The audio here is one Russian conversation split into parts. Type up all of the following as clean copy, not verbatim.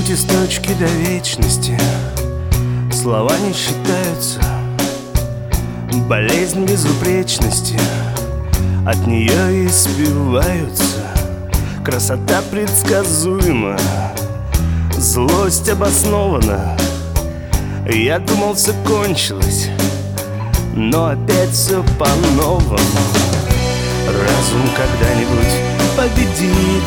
пути с точки до вечности. Слова не считаются, болезнь безупречности, от нее испиваются. Красота предсказуема, злость обоснована. Я думал, все кончилось, но опять все по-новому. Разум когда-нибудь победит,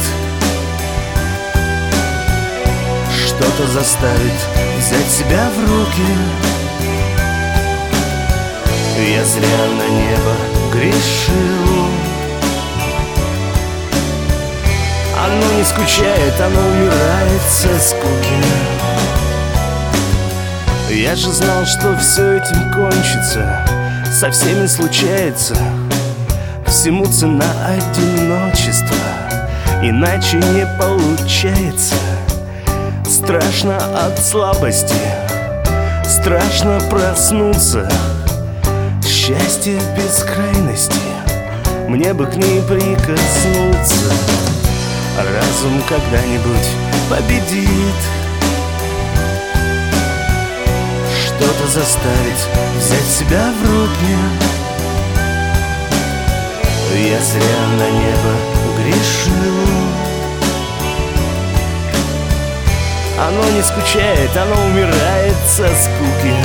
что-то заставит взять себя в руки. Я зря на небо грешил. Оно не скучает, оно умирает со скуки. Я же знал, что все этим кончится, со всеми случается. Всему цена одиночества, иначе не получается. Страшно от слабости, страшно проснуться. Счастье в бескрайности, мне бы к ней прикоснуться. Разум когда-нибудь победит, что-то заставит взять себя в руки. Я зря на небо грешил. Оно не скучает, оно умирает со скуки.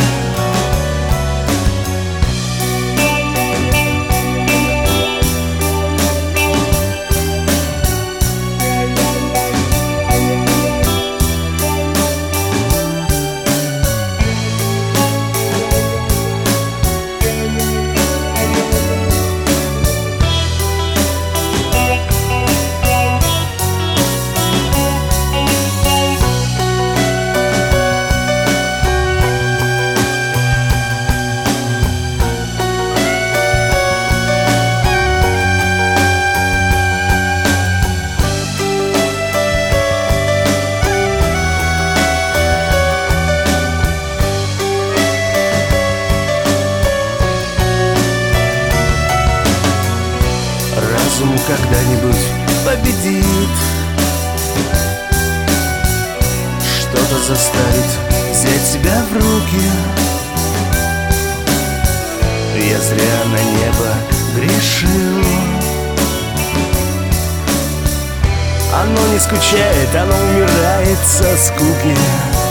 Разум когда-нибудь победит, что-то заставит взять себя в руки. Я зря на небо грешил. Оно не скучает, оно умирает со скуки.